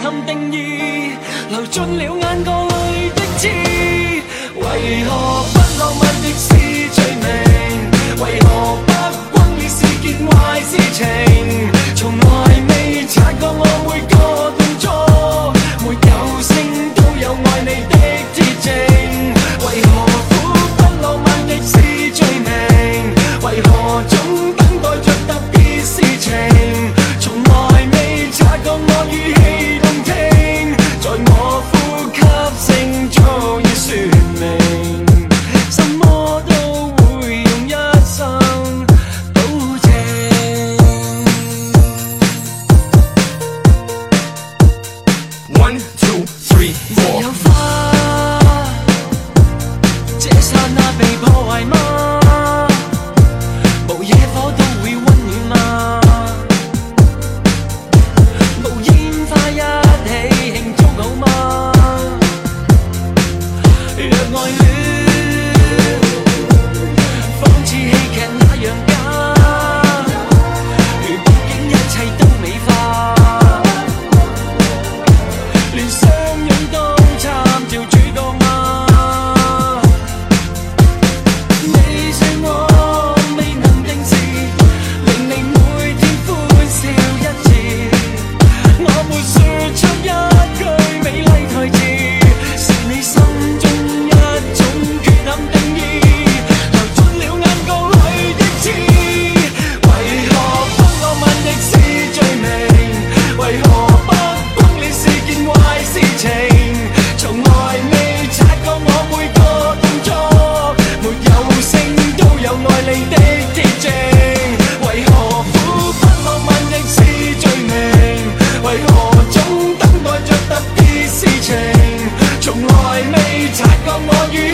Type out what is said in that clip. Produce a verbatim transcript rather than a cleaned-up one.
陷定义，流進了眼角裏的刺。為何不浪漫的是罪名？為何不轟烈是件壞事情？從來未察覺我每個動作，沒有聲都有愛你的鐵證。為何苦不浪漫亦是罪名？為何總等待着特別事情？從來未察覺我語氣動聽，在我呼吸聲早已説明，什麼都會用一生保證。 One two three four。 有花，這剎那被破壞嗎？無野火都會溫暖嗎？無煙花一起慶祝好嗎？若愛戀仿似戲劇那樣假，如背景一切都美化，連相擁都參照主角嗎？你說我未能定時，令你每天歡笑一次，我沒說出一句美麗台詞，是你心中一種缺陷定義，流進了眼角裏的刺。為何不浪漫亦是罪名？為何不轟烈是件壞事情？從來未察覺我每個動作，沒有聲都有愛你的鐵證。為何苦不浪漫亦是罪名？為何總等待着特別事情？從來未察覺我與